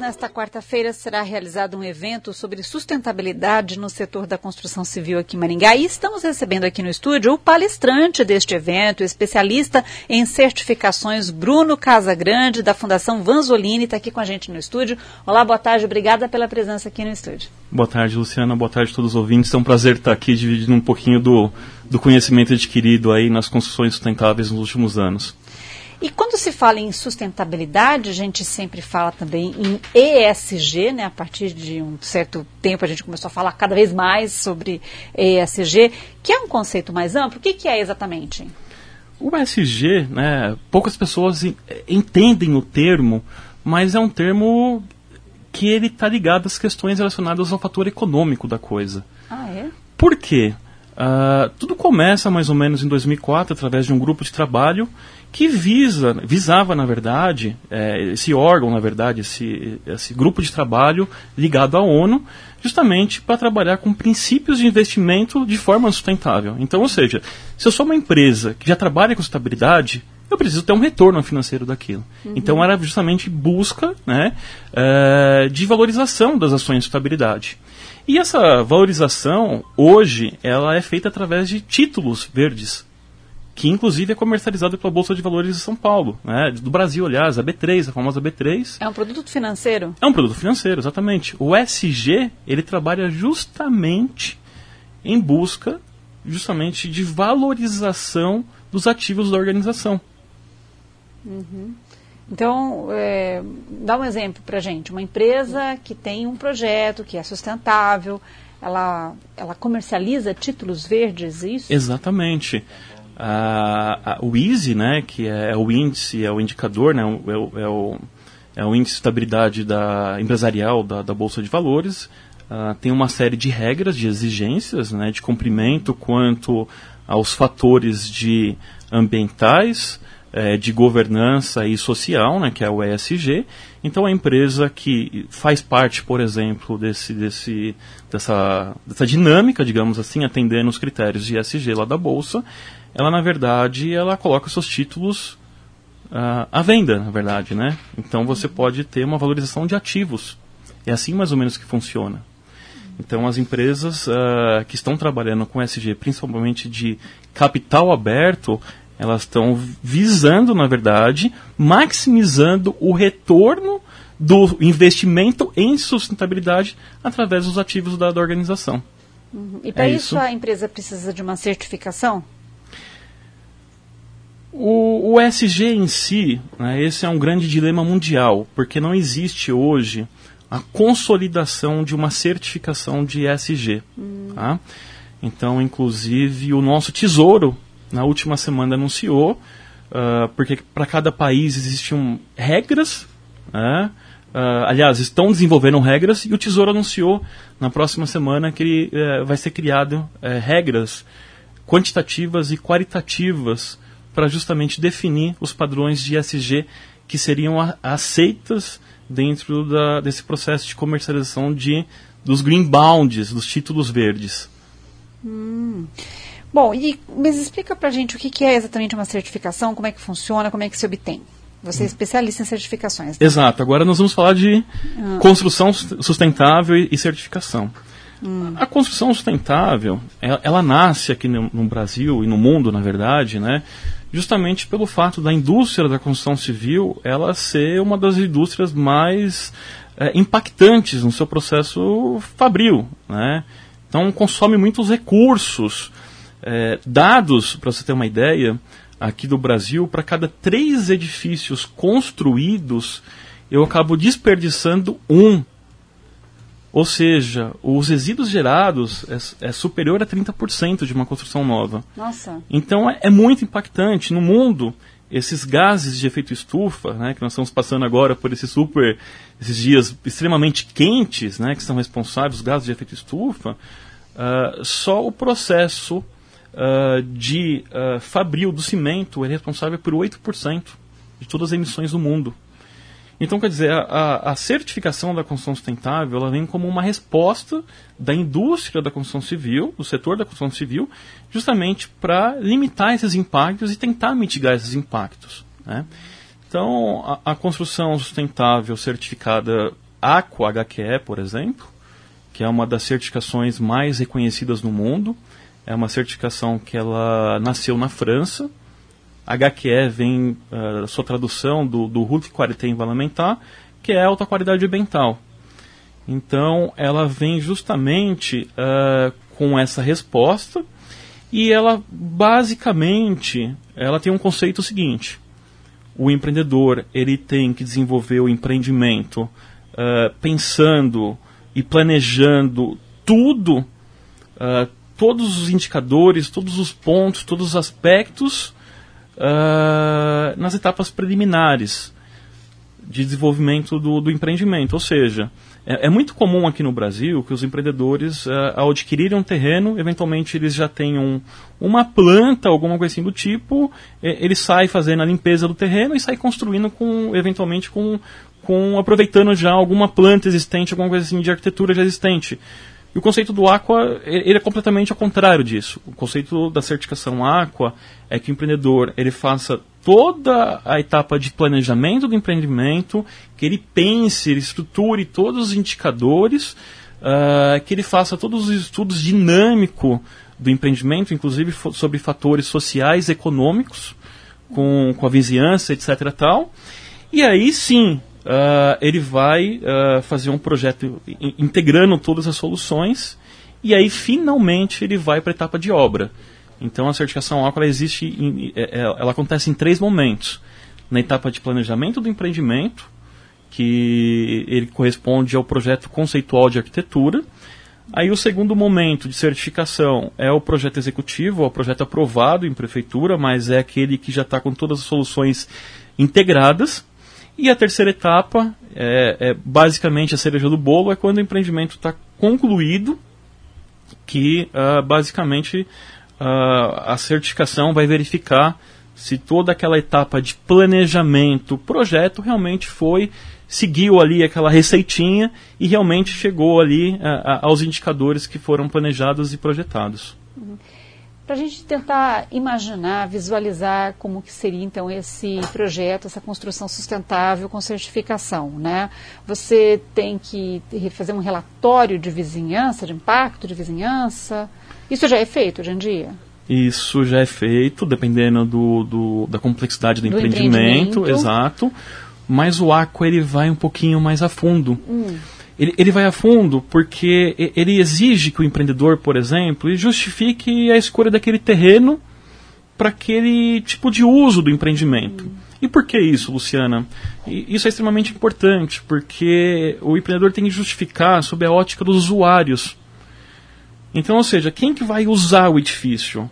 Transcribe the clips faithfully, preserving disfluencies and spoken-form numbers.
nesta quarta-feira, será realizado um evento sobre sustentabilidade no setor da construção civil aqui em Maringá. E estamos recebendo aqui no estúdio o palestrante deste evento, especialista em certificações, Bruno Casagrande, da Fundação Vanzolini, está aqui com a gente no estúdio. Olá, boa tarde, obrigada pela presença aqui no estúdio. Boa tarde, Luciana, boa tarde a todos os ouvintes. É um prazer estar aqui dividindo um pouquinho do, do conhecimento adquirido aí nas construções sustentáveis nos últimos anos. E quando se fala em sustentabilidade, a gente sempre fala também em E S G, né? A partir de um certo tempo a gente começou a falar cada vez mais sobre E S G, que é um conceito mais amplo. O que, que é exatamente? O E S G, né, poucas pessoas entendem o termo, mas é um termo que ele está ligado às questões relacionadas ao fator econômico da coisa. Ah, é? Por quê? Uh, tudo começa mais ou menos em dois mil e quatro, através de um grupo de trabalho que visa, visava, na verdade, é, esse órgão, na verdade, esse, esse grupo de trabalho ligado à ONU, justamente para trabalhar com princípios de investimento de forma sustentável. Então, ou seja, se eu sou uma empresa que já trabalha com sustentabilidade, eu preciso ter um retorno financeiro daquilo. Uhum. Então, era justamente busca, né, é, de valorização das ações de sustentabilidade. E essa valorização, hoje, ela é feita através de títulos verdes, que inclusive é comercializado pela Bolsa de Valores de São Paulo, né, do Brasil, aliás, a B três, a famosa B três. É um produto financeiro? É um produto financeiro, exatamente. O E S G, ele trabalha justamente em busca, justamente, de valorização dos ativos da organização. Uhum. Então, é, dá um exemplo para a gente. Uma empresa que tem um projeto que é sustentável, ela, ela comercializa títulos verdes, isso? Exatamente. A, a, o I S E, né, que é o índice, é o indicador, né, é, o, é, o, é o índice de estabilidade da, empresarial da, da Bolsa de Valores, uh, tem uma série de regras, de exigências, né, de cumprimento quanto aos fatores de ambientais, é, de governança e social, né, que é o E S G. Então, a empresa que faz parte, por exemplo, desse, desse, dessa, dessa dinâmica, digamos assim, atendendo os critérios de E S G lá da Bolsa, ela, na verdade, ela coloca seus títulos uh, à venda, na verdade, né? Então, você pode ter uma valorização de ativos. É assim, mais ou menos, que funciona. Então, as empresas uh, que estão trabalhando com E S G, principalmente de capital aberto, elas estão visando, na verdade, maximizando o retorno do investimento em sustentabilidade através dos ativos da, da organização. Uhum. E para é isso, isso a empresa precisa de uma certificação? O, o E S G em si, né, esse é um grande dilema mundial, porque não existe hoje a consolidação de uma certificação de E S G. Hum. Tá? Então, inclusive, o nosso Tesouro, na última semana, anunciou, uh, porque para cada país existiam regras, né? uh, aliás, estão desenvolvendo regras, e o Tesouro anunciou na próxima semana que uh, vai ser criado uh, regras quantitativas e qualitativas para justamente definir os padrões de E S G que seriam a, aceitas dentro da, desse processo de comercialização de, dos green bonds, dos títulos verdes. Hum. Bom, e, mas explica pra gente o que, que é exatamente uma certificação, como é que funciona, como é que se obtém. Você é especialista em certificações. Né? Exato, agora nós vamos falar de hum. construção sustentável e, e certificação. Hum. A construção sustentável, ela, ela nasce aqui no, no Brasil e no mundo, na verdade, né, justamente pelo fato da indústria da construção civil ela ser uma das indústrias mais é, impactantes no seu processo fabril, né? Então consome muitos recursos. É, dados, para você ter uma ideia, aqui do Brasil, para cada três edifícios construídos, eu acabo desperdiçando um. Ou seja, os resíduos gerados é, é superior a trinta por cento de uma construção nova. Nossa. Então é, é muito impactante. No mundo, esses gases de efeito estufa, né, que nós estamos passando agora por esses super, esses dias extremamente quentes, né, que são responsáveis, os gases de efeito estufa, uh, só o processo Uh, de uh, fabril do cimento é responsável por oito por cento de todas as emissões do mundo. Então, quer dizer, a, a certificação da construção sustentável ela vem como uma resposta da indústria da construção civil, do setor da construção civil, justamente para limitar esses impactos e tentar mitigar esses impactos, né? Então, a, a construção sustentável certificada Aqua H Q E, por exemplo, que é uma das certificações mais reconhecidas no mundo. É uma certificação que ela nasceu na França. H Q E vem, a uh, sua tradução do, do Haute Qualité Environnementale, que é alta qualidade ambiental. Então, ela vem justamente uh, com essa resposta, e ela, basicamente, ela tem um conceito seguinte: o empreendedor ele tem que desenvolver o empreendimento uh, pensando e planejando tudo, uh, todos os indicadores, todos os pontos, todos os aspectos uh, nas etapas preliminares de desenvolvimento do, do empreendimento. Ou seja, é, é muito comum aqui no Brasil que os empreendedores, uh, ao adquirirem um terreno, eventualmente eles já tenham uma planta, alguma coisa assim do tipo, ele sai fazendo a limpeza do terreno e sai construindo, com, eventualmente com, com aproveitando já alguma planta existente, alguma coisa assim de arquitetura já existente. E o conceito do Aqua, ele é completamente ao contrário disso. O conceito da certificação Aqua é que o empreendedor ele faça toda a etapa de planejamento do empreendimento, que ele pense, ele estruture todos os indicadores, uh, que ele faça todos os estudos dinâmicos do empreendimento, inclusive sobre fatores sociais, econômicos, com, com a vizinhança, etc. Tal. E aí sim, Uh, ele vai uh, fazer um projeto in- integrando todas as soluções, e aí finalmente ele vai para a etapa de obra. Então a certificação Aqua ela existe, em, ela acontece em três momentos: na etapa de planejamento do empreendimento, que ele corresponde ao projeto conceitual de arquitetura. Aí o segundo momento de certificação é o projeto executivo, é o projeto aprovado em prefeitura, mas é aquele que já está com todas as soluções integradas. E a terceira etapa, é, é basicamente a cereja do bolo, é quando o empreendimento está concluído, que uh, basicamente uh, a certificação vai verificar se toda aquela etapa de planejamento, projeto, realmente foi, seguiu ali aquela receitinha e realmente chegou ali uh, aos indicadores que foram planejados e projetados. Uhum. Para a gente tentar imaginar, visualizar como que seria então esse projeto, essa construção sustentável com certificação, né? Você tem que fazer um relatório de vizinhança, de impacto de vizinhança. Isso já é feito hoje em dia? Isso já é feito, dependendo do, do, da complexidade do, do empreendimento, empreendimento, exato. Mas o Aqua ele vai um pouquinho mais a fundo. Hum. Ele, ele vai a fundo porque ele exige que o empreendedor, por exemplo, justifique a escolha daquele terreno para aquele tipo de uso do empreendimento. Hum. E por que isso, Luciana? E isso é extremamente importante, porque o empreendedor tem que justificar sob a ótica dos usuários. Então, ou seja, quem que vai usar o edifício?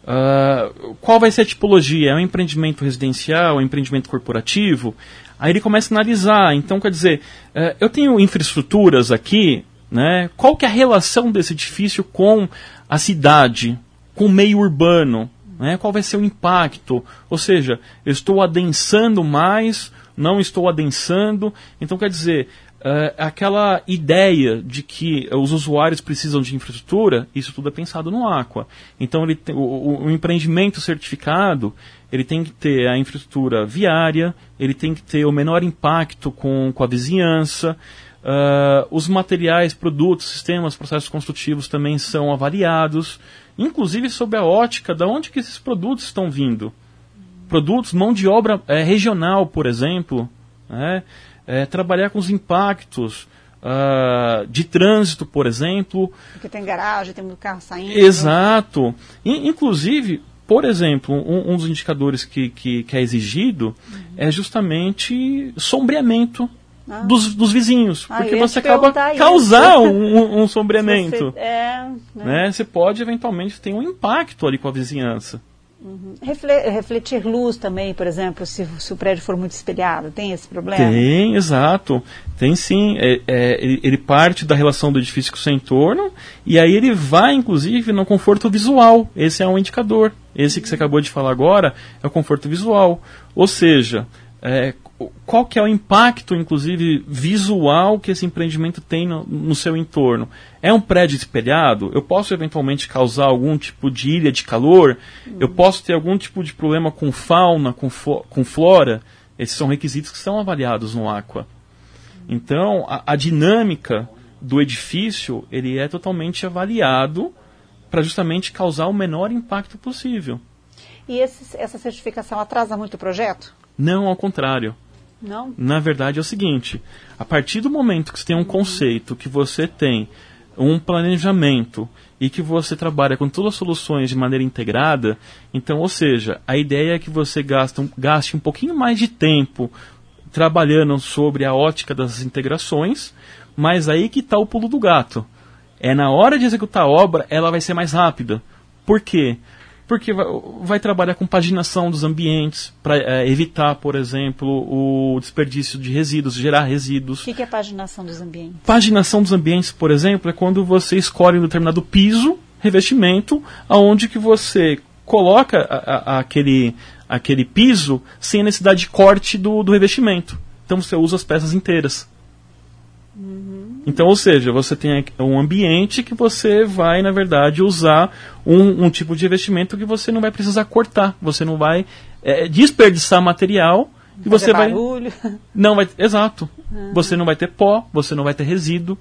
Uh, qual vai ser a tipologia? É um empreendimento residencial, é um empreendimento corporativo? Aí ele começa a analisar. Então, quer dizer, uh, eu tenho infraestruturas aqui, né? Qual que é a relação desse edifício com a cidade, com o meio urbano? Né? Qual vai ser o impacto? Ou seja, eu estou adensando mais, não estou adensando. Então, quer dizer, uh, aquela ideia de que os usuários precisam de infraestrutura, isso tudo é pensado no Aqua. Então, ele tem, o, o empreendimento certificado, ele tem que ter a infraestrutura viária, ele tem que ter o menor impacto com, com a vizinhança, uh, os materiais, produtos, sistemas, processos construtivos também são avaliados, inclusive sob a ótica de onde que esses produtos estão vindo. Produtos, mão de obra é, regional, por exemplo, né? É, trabalhar com os impactos uh, de trânsito, por exemplo. Porque tem garagem, tem muito carro saindo. Exato. E, inclusive, por exemplo, um, um dos indicadores que, que, que é exigido uhum. é justamente sombreamento ah. dos, dos vizinhos. Ah, porque você acaba causar um, um sombreamento. Você, é, né? Né? Você pode, eventualmente, ter um impacto ali com a vizinhança. Uhum. Refletir luz também, por exemplo, se, se o prédio for muito espelhado, tem esse problema? Tem, exato. Tem sim. É, é, ele, ele parte da relação do edifício com o seu entorno e aí ele vai, inclusive, no conforto visual. Esse é um indicador. Esse que você acabou de falar agora é o conforto visual. Ou seja, é, qual que é o impacto, inclusive, visual que esse empreendimento tem no, no seu entorno? É um prédio espelhado? Eu posso, eventualmente, causar algum tipo de ilha de calor? Uhum. Eu posso ter algum tipo de problema com fauna, com, fo- com flora? Esses são requisitos que são avaliados no Aqua. Então, a, a dinâmica do edifício, ele é totalmente avaliado para justamente causar o menor impacto possível. E esse, essa certificação atrasa muito o projeto? Não, ao contrário. Não? Na verdade é o seguinte, a partir do momento que você tem um uhum. conceito, que você tem um planejamento e que você trabalha com todas as soluções de maneira integrada, então, ou seja, a ideia é que você gaste um, gaste um pouquinho mais de tempo trabalhando sobre a ótica das integrações, mas aí que está o pulo do gato. É na hora de executar a obra, ela vai ser mais rápida. Por quê? Porque vai, vai trabalhar com paginação dos ambientes, para é, evitar, por exemplo, o desperdício de resíduos, gerar resíduos. O que, que é paginação dos ambientes? Paginação dos ambientes, por exemplo, é quando você escolhe um determinado piso, revestimento, aonde que você coloca a, a, aquele, aquele piso sem a necessidade de corte do, do revestimento. Então você usa as peças inteiras. Uhum. Então, ou seja, você tem um ambiente que você vai, na verdade, usar um, um tipo de revestimento que você não vai precisar cortar, você não vai é, desperdiçar material e você vai barulho. Não vai, exato. Uhum. Você não vai ter pó, você não vai ter resíduo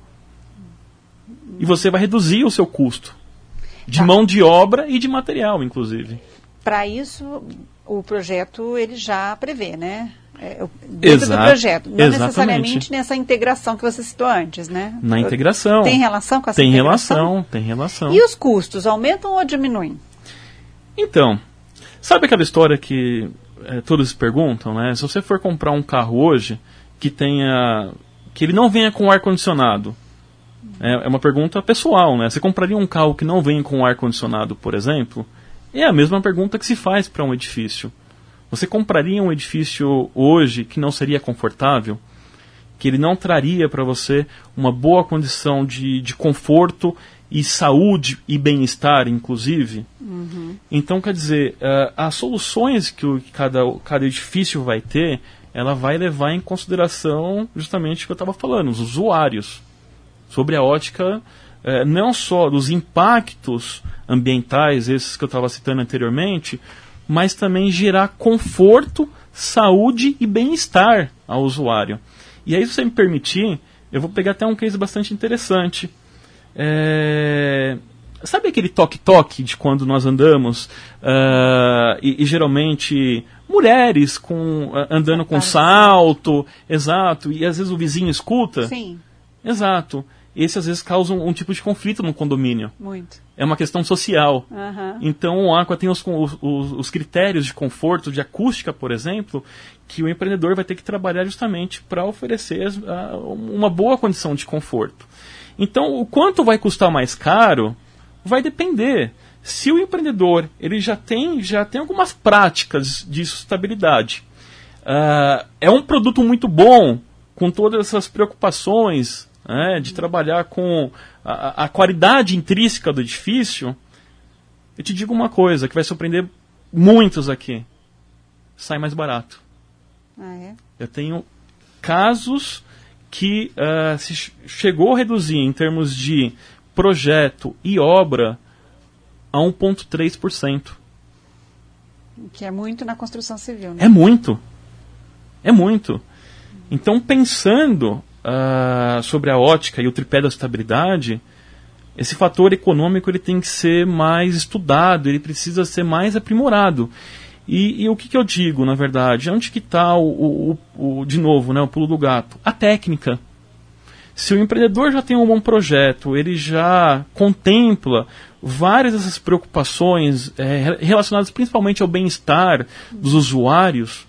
uhum. e você vai reduzir o seu custo de tá. mão de obra e de material, inclusive. Para isso, o projeto ele já prevê, né? É, dentro Exato, do projeto, não exatamente. necessariamente nessa integração que você citou antes, né? Na integração. Tem relação com essa tem integração? Relação, tem relação. E os custos, aumentam ou diminuem? Então, sabe aquela história que é, todos se perguntam, né? Se você for comprar um carro hoje que tenha, que ele não venha com ar-condicionado, é, é uma pergunta pessoal, né? Você compraria um carro que não venha com ar-condicionado, por exemplo? É a mesma pergunta que se faz para um edifício. Você compraria um edifício hoje que não seria confortável? Que ele não traria para você uma boa condição de, de conforto e saúde e bem-estar, inclusive? Uhum. Então, quer dizer, uh, as soluções que o, cada, cada edifício vai ter, ela vai levar em consideração justamente o que eu estava falando, os usuários. Sobre a ótica, uh, não só dos impactos ambientais, esses que eu estava citando anteriormente, mas também gerar conforto, saúde e bem-estar ao usuário. E aí, se você me permitir, eu vou pegar até um case bastante interessante. É... Sabe aquele toque-toque de quando nós andamos uh, e, e geralmente mulheres com, uh, andando com salto, exato, e às vezes o vizinho escuta? Sim. Exato. Esse às vezes causa um, um tipo de conflito no condomínio. Muito. É uma questão social. Uhum. Então o Aqua tem os, os, os critérios de conforto, de acústica, por exemplo, que o empreendedor vai ter que trabalhar justamente para oferecer uh, uma boa condição de conforto. Então, o quanto vai custar mais caro vai depender. Se o empreendedor ele já tem, já tem algumas práticas de sustentabilidade, uh, é um produto muito bom, com todas essas preocupações, né, de trabalhar com a, a qualidade intrínseca do edifício, eu te digo uma coisa que vai surpreender muitos aqui. Sai mais barato. Ah, é? Eu tenho casos que uh, se chegou a reduzir em termos de projeto e obra a um vírgula três por cento. Que é muito na construção civil, né? É muito. É muito. Então, pensando uh, sobre a ótica e o tripé da sustentabilidade, esse fator econômico ele tem que ser mais estudado, ele precisa ser mais aprimorado. E, e o que, que eu digo, na verdade? Onde que está, o, o, o, de novo, né, o pulo do gato? A técnica. Se o empreendedor já tem um bom projeto, ele já contempla várias dessas preocupações é, relacionadas principalmente ao bem-estar dos usuários,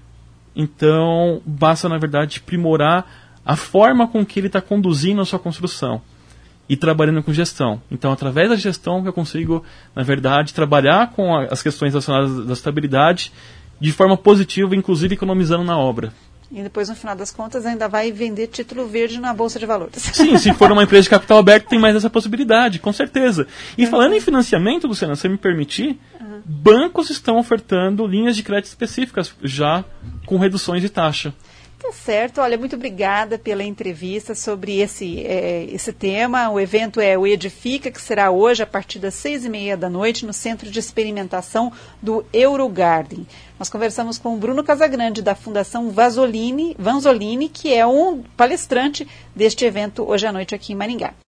então basta, na verdade, aprimorar a forma com que ele está conduzindo a sua construção e trabalhando com gestão. Então, através da gestão que eu consigo, na verdade, trabalhar com a, as questões relacionadas à estabilidade de forma positiva, inclusive economizando na obra. E depois, no final das contas, ainda vai vender título verde na Bolsa de Valores. Sim, se for uma empresa de capital aberto, tem mais essa possibilidade, com certeza. E uhum. falando em financiamento, Luciana, se você me permitir, uhum. bancos estão ofertando linhas de crédito específicas já com reduções de taxa. Tá certo. Olha, muito obrigada pela entrevista sobre esse, é, esse tema. O evento é o Edifica, que será hoje a partir das seis e meia da noite no Centro de Experimentação do Eurogarden. Nós conversamos com o Bruno Casagrande, da Fundação Vanzolini, Vanzolini, que é um palestrante deste evento hoje à noite aqui em Maringá.